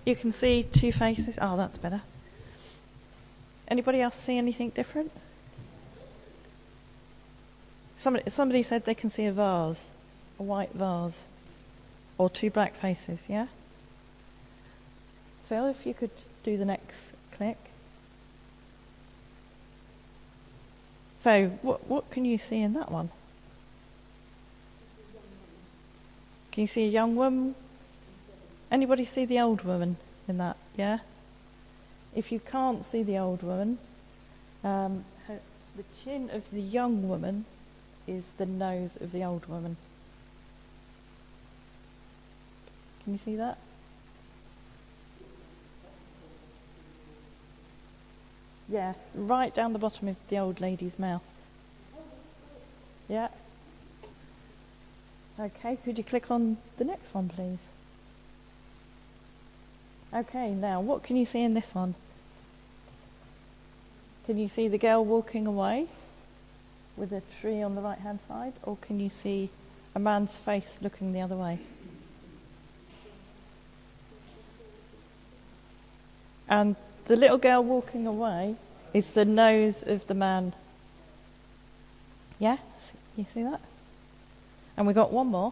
you can see two faces. Oh, that's better. Anybody else see anything different? Somebody said they can see a vase, a white vase, or two black faces, yeah? Phil, if you could do the next click. So, what can you see in that one? Can you see a young woman? Anybody see the old woman in that? Yeah? If you can't see the old woman, the chin of the young woman is the nose of the old woman. Can you see that? Yeah, right down the bottom of the old lady's mouth. Yeah. Okay, could you click on the next one, please? Okay, now what can you see in this one? Can you see the girl walking away with a tree on the right-hand side, or can you see a man's face looking the other way? And the little girl walking away is the nose of the man. Yeah? You see that? And we got one more.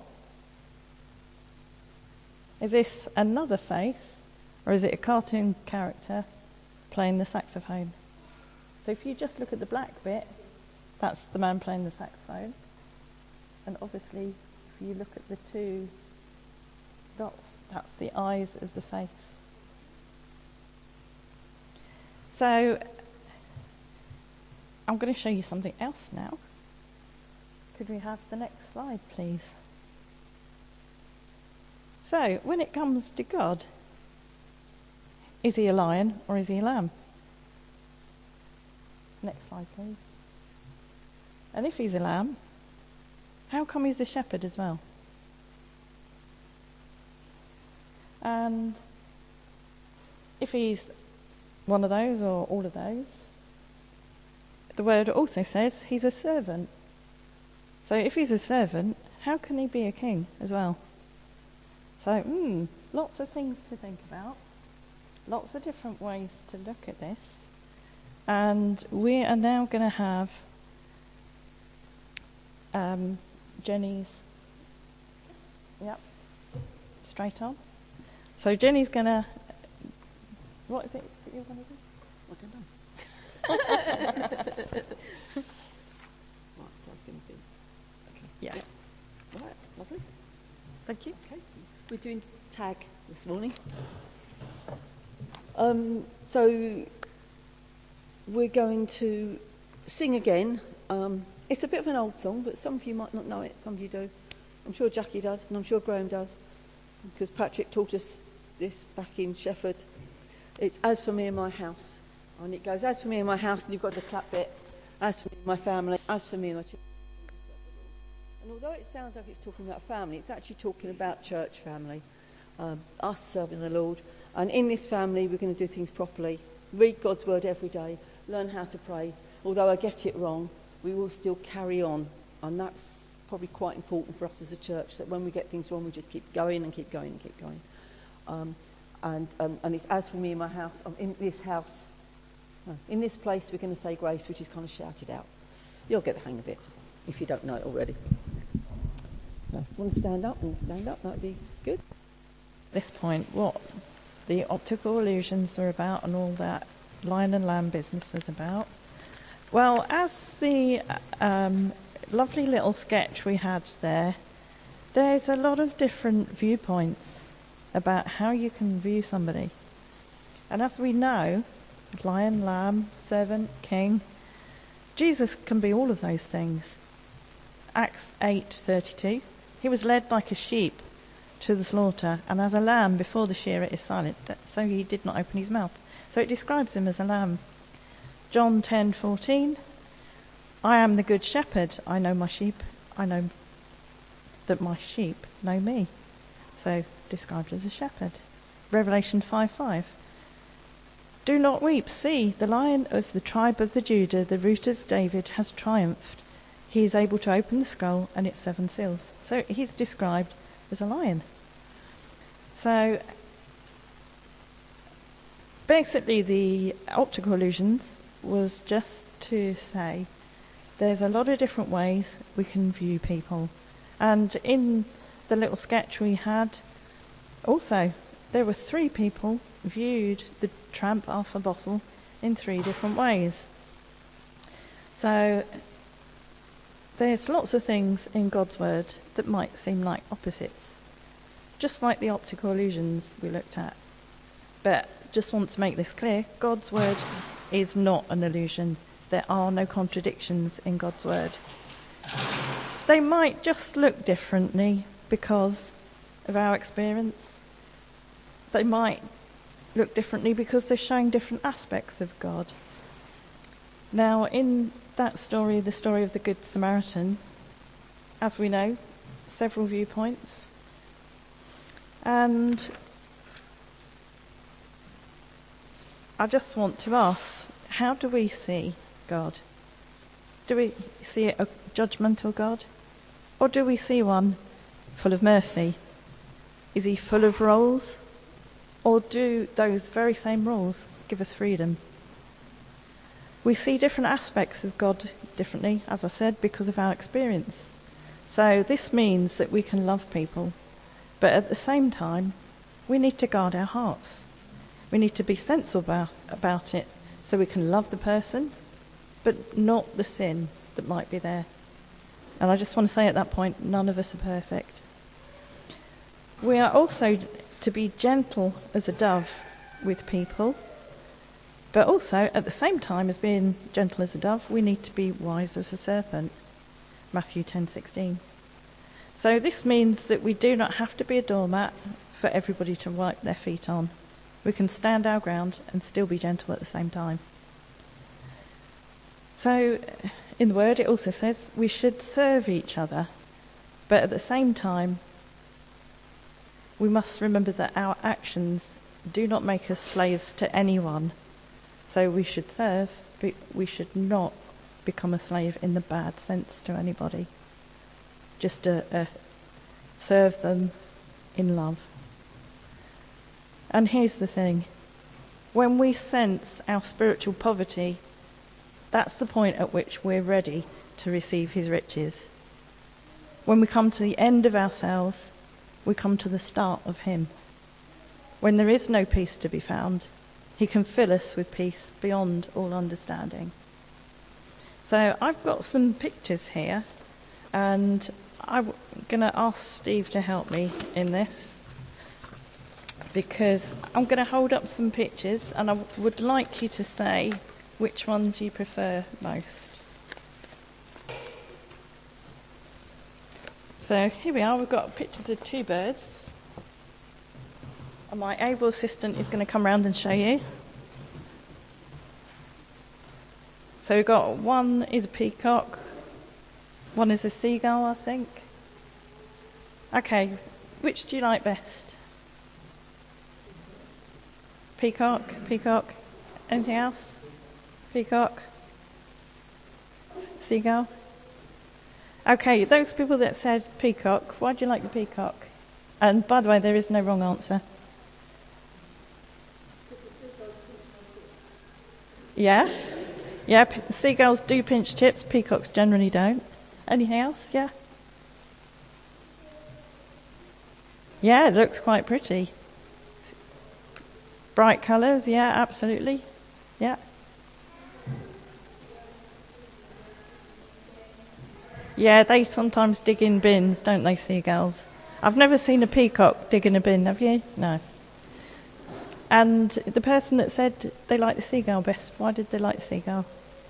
Is this another face, or is it a cartoon character playing the saxophone? So if you just look at the black bit, that's the man playing the saxophone. And obviously, if you look at the two dots, that's the eyes of the face. So I'm going to show you something else now. Could we have the next slide, please? So, when it comes to God, is he a lion or is he a lamb? Next slide, please. And if he's a lamb, how come he's a shepherd as well? And if he's one of those or all of those, the word also says he's a servant. So if he's a servant, how can he be a king as well? So, lots of things to think about. Lots of different ways to look at this. And we are now going to have Jenny's, straight on. So Jenny's going to, what is it that you're going to do? What have I done? Right, so it's going to be, okay. Yeah. Right, lovely. Thank you. Okay, we're doing tag this morning. So we're going to sing again. It's a bit of an old song, but some of you might not know it, some of you do. I'm sure Jackie does, and I'm sure Graham does, because Patrick taught us this back in Shefford. It's As for Me and My House. And it goes, as for me and my house, and you've got the clap bit, as for me and my family, as for me and my children. And although it sounds like it's talking about family, it's actually talking about church family, us serving the Lord. And in this family, we're going to do things properly, read God's word every day, learn how to pray. Although I get it wrong, we will still carry on. And that's probably quite important for us as a church, that when we get things wrong, we just keep going and keep going and keep going. And it's as for me and my house, in this house, in this place, we're going to say grace, which is kind of shouted out. You'll get the hang of it if you don't know it already. Now, if you want to stand up, that would be good. At this point, what the optical illusions are about and all that lion and lamb business is about. Well, as the lovely little sketch we had there's a lot of different viewpoints about how you can view somebody. And as we know, lion, lamb, servant, king, Jesus can be all of those things. Acts 8:32, he was led like a sheep to the slaughter, and as a lamb before the shearer is silent, so he did not open his mouth. So it describes him as a lamb. John 10:14, I am the good shepherd, I know my sheep, I know that my sheep know me. So described as a shepherd. Revelation 5:5, do not weep, see, the Lion of the tribe of the Judah, the Root of David, has triumphed. He is able to open the scroll and its 7 seals. So he's described as a lion. So Basically, the optical illusions was just to say there's a lot of different ways we can view people. And in the little sketch we had, also, there were 3 people viewed the tramp Arthur Bottle in 3 different ways. So there's lots of things in God's word that might seem like opposites, just like the optical illusions we looked at. But just want to make this clear, God's word is not an illusion. There are no contradictions in God's word. They might just look differently because of our experience. They might look differently because they're showing different aspects of God. Now, in that story, the story of the Good Samaritan, as we know, several viewpoints. And I just want to ask, how do we see God? Do we see a judgmental God? Or do we see one full of mercy? Is he full of rules? Or do those very same rules give us freedom? We see different aspects of God differently, as I said, because of our experience. So this means that we can love people, but at the same time, we need to guard our hearts. We need to be sensible about it so we can love the person, but not the sin that might be there. And I just want to say at that point, none of us are perfect. We are also to be gentle as a dove with people, but also at the same time as being gentle as a dove, we need to be wise as a serpent. Matthew 10:16. So this means that we do not have to be a doormat for everybody to wipe their feet on. We can stand our ground and still be gentle at the same time. So in the word it also says we should serve each other, but at the same time we must remember that our actions do not make us slaves to anyone. So we should serve, but we should not become a slave in the bad sense to anybody. Just to serve them in love. And here's the thing. When we sense our spiritual poverty, that's the point at which we're ready to receive his riches. When we come to the end of ourselves, we come to the start of him. When there is no peace to be found, he can fill us with peace beyond all understanding. So I've got some pictures here, and I'm going to ask Steve to help me in this, because I'm going to hold up some pictures and I would like you to say which ones you prefer most. So here we are, we've got pictures of 2 birds. And my able assistant is going to come round and show you. So we've got one is a peacock, one is a seagull, I think. Okay, which do you like best? Peacock, peacock. Anything else? Peacock? Seagull? Okay, those people that said peacock, why do you like the peacock? And by the way, there is no wrong answer. Yeah? Yeah, seagulls do pinch chips, peacocks generally don't. Anything else? Yeah? Yeah, it looks quite pretty. Bright colours, yeah, absolutely. Yeah. Yeah, they sometimes dig in bins, don't they, seagulls? I've never seen a peacock dig in a bin, have you? No. And the person that said they like the seagull best, why did they like the seagull?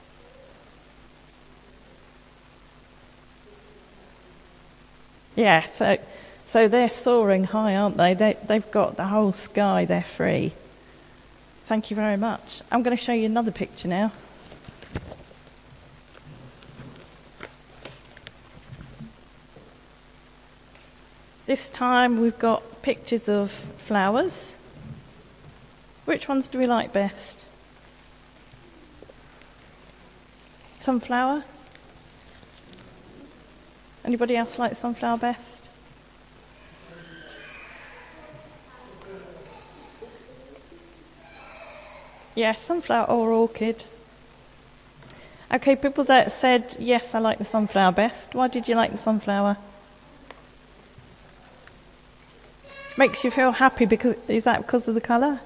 Yeah, so they're soaring high, aren't they? They've got the whole sky, they're free. Thank you very much. I'm going to show you another picture now. This time we've got pictures of flowers. Which ones do we like best? Sunflower? Anybody else like sunflower best? Yeah, sunflower or orchid. Okay, people that said, yes, I like the sunflower best. Why did you like the sunflower? Makes you feel happy because, is that because of the colour?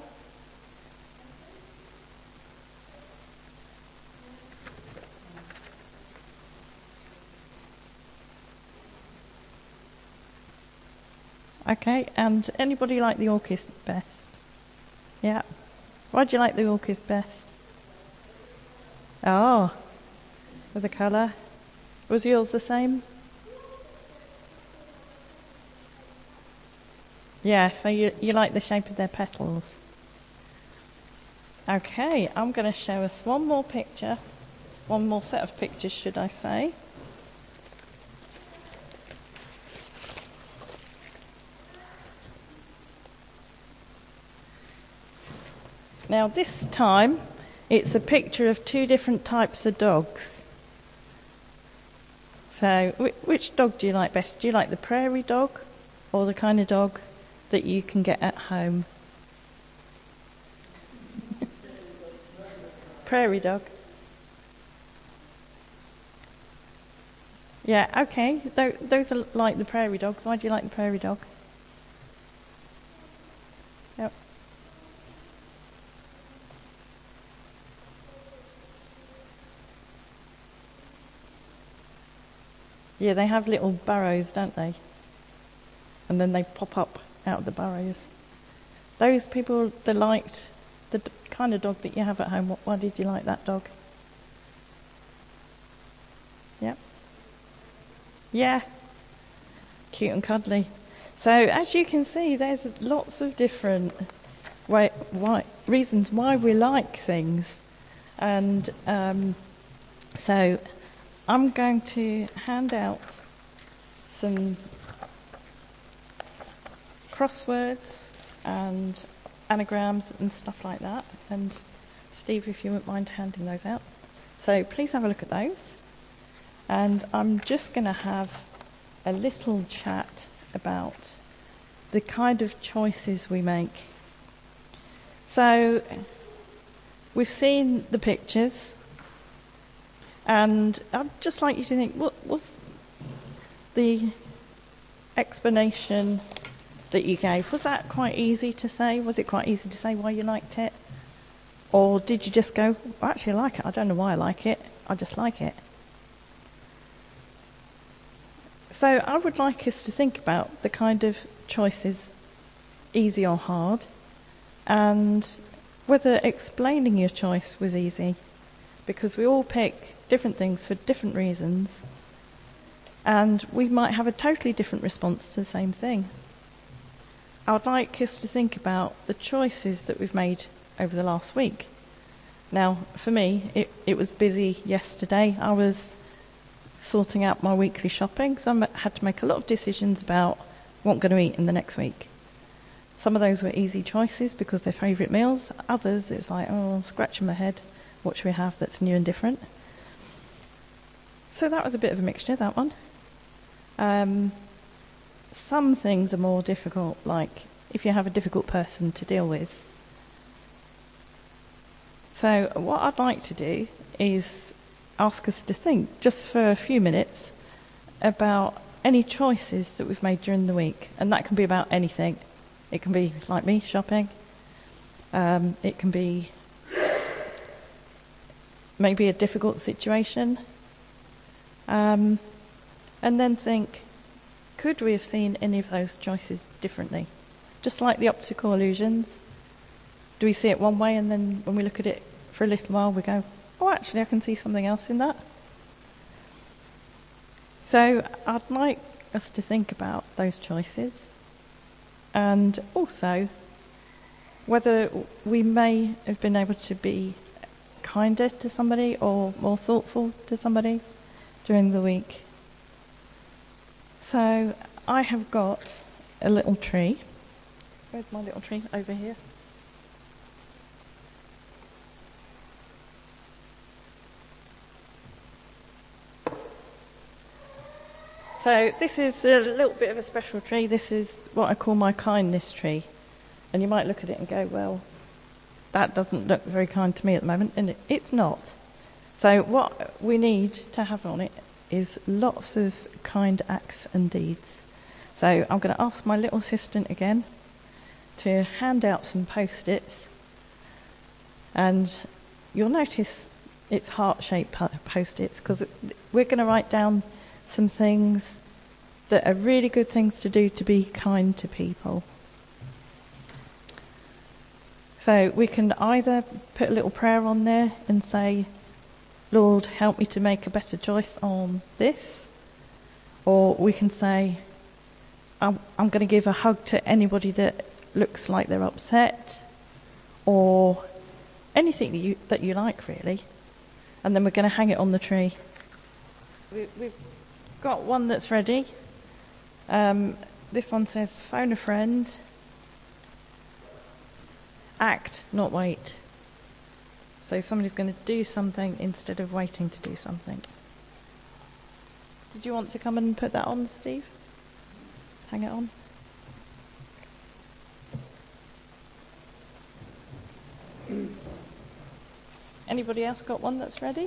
Okay, and anybody like the orchid best? Yeah. Why do you like the orchid best? Oh, with the colour. Was yours the same? Yeah, so you like the shape of their petals. Okay, I'm going to show us one more picture. One more set of pictures, should I say. Now this time, it's a picture of two different types of dogs. So, which dog do you like best? Do you like the prairie dog or the kind of dog that you can get at home? Prairie dog. Yeah, okay. Those are like the prairie dogs. Why do you like the prairie dog? Yep. Yeah, they have little burrows, don't they? And then they pop up out of the burrows. Those people that liked the kind of dog that you have at home, why did you like that dog? Yep. Yeah. Cute and cuddly. So as you can see, there's lots of different reasons why we like things. And so I'm going to hand out some crosswords and anagrams and stuff like that. And Steve, if you wouldn't mind handing those out. So please have a look at those. And I'm just going to have a little chat about the kind of choices we make. So we've seen the pictures, and I'd just like you to think, what was the explanation that you gave? Was that quite easy to say? Was it quite easy to say why you liked it? Or did you just go, actually I like it, I don't know why I like it, I just like it? So I would like us to think about the kind of choices, easy or hard, and whether explaining your choice was easy, because we all pick different things for different reasons, and we might have a totally different response to the same thing. I would like us to think about the choices that we've made over the last week. Now, for me, it was busy yesterday. I was sorting out my weekly shopping, so I had to make a lot of decisions about what I'm going to eat in the next week. Some of those were easy choices because they're favourite meals. Others, it's like, oh, scratching my head, what should we have that's new and different? So that was a bit of a mixture, that one. Some things are more difficult, like if you have a difficult person to deal with. So what I'd like to do is ask us to think, just for a few minutes, about any choices that we've made during the week. And that can be about anything. It can be, like me, shopping. It can be maybe a difficult situation. And then think, could we have seen any of those choices differently? Just like the optical illusions. Do we see it one way and then when we look at it for a little while we go, oh, actually I can see something else in that? So I'd like us to think about those choices, and also whether we may have been able to be kinder to somebody or more thoughtful to somebody during the week. So I have got a little tree. Where's my little tree? Over here. So this is a little bit of a special tree. This is what I call my kindness tree. And you might look at it and go, well, that doesn't look very kind to me at the moment, and it's not. So what we need to have on it is lots of kind acts and deeds. So I'm going to ask my little assistant again to hand out some post-its, and you'll notice it's heart-shaped post-its because we're going to write down some things that are really good things to do to be kind to people. So we can either put a little prayer on there and say, Lord, help me to make a better choice on this. Or we can say, I'm going to give a hug to anybody that looks like they're upset. Or anything that you like, really. And then we're going to hang it on the tree. We've got one that's ready. This one says, phone a friend. Act, not wait. So somebody's going to do something instead of waiting to do something. Did you want to come and put that on, Steve? Hang it on. Anybody else got one that's ready?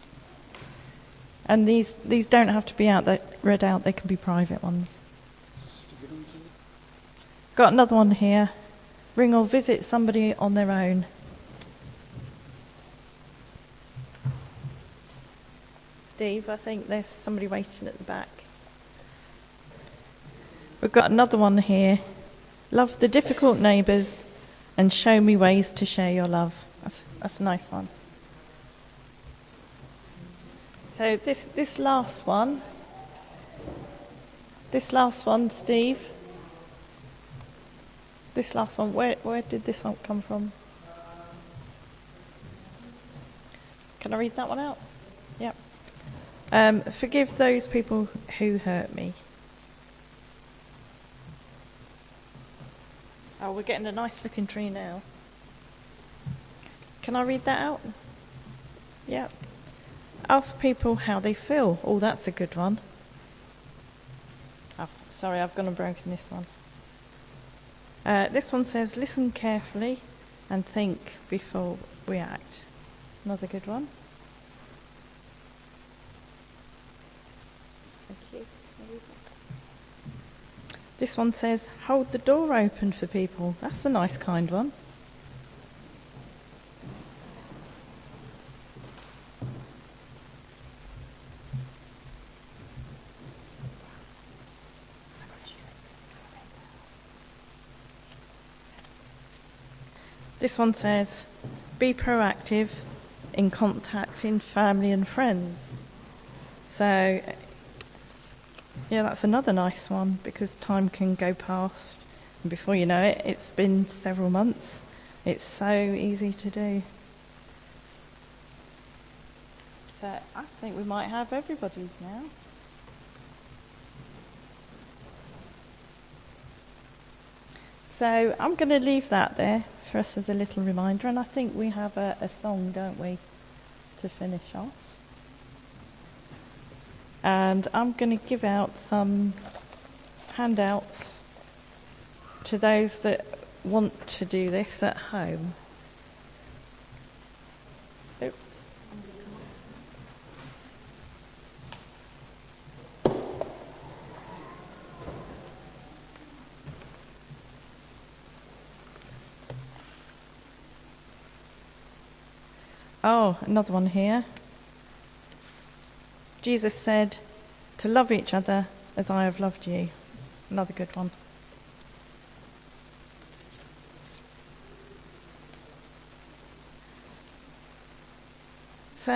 And these don't have to be read out, they can be private ones. Got another one here. Ring or visit somebody on their own. Steve, I think there's somebody waiting at the back. We've got another one here. Love the difficult neighbours and show me ways to share your love. That's a nice one. So this last one, Steve. This last one, where did this one come from? Can I read that one out? Yep. Forgive those people who hurt me. Oh, we're getting a nice looking tree now. Can I read that out? Yep. Ask people how they feel. Oh, that's a good one. Oh, sorry, I've gone and broken this one. This one says, listen carefully and think before we act. Another good one. Thank you. This one says, hold the door open for people. That's a nice, kind one. This one says, be proactive in contacting family and friends. So, yeah, that's another nice one because time can go past. And before you know it, it's been several months. It's so easy to do. So I think we might have everybody's now. So I'm going to leave that there for us as a little reminder, and I think we have a song, don't we, to finish off. And I'm going to give out some handouts to those that want to do this at home. Oh, another one here. Jesus said to love each other as I have loved you. Another good one.